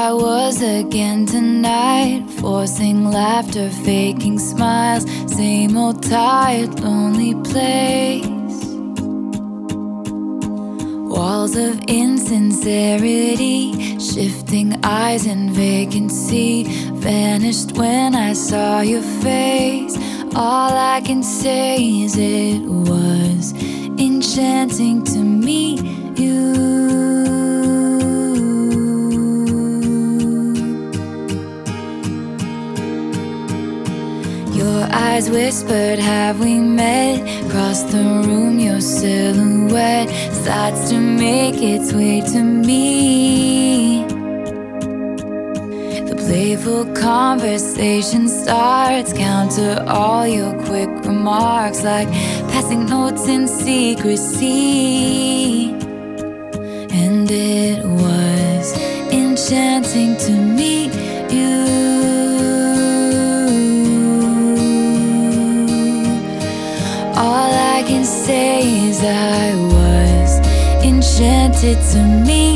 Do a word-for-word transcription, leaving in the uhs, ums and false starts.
I was again tonight, forcing laughter, faking smiles. Same old tired, lonely place. Walls of insincerity, shifting eyes and vacancy. Vanished when I saw your face. All I can say is it was enchanting to meet you. Your eyes whispered, have we met? Across the room, your silhouette starts to make its way to me. The playful conversation starts, counter all your quick remarks, like passing notes in secrecy. And it was enchanting to meet you. All I can say is I was enchanted to meet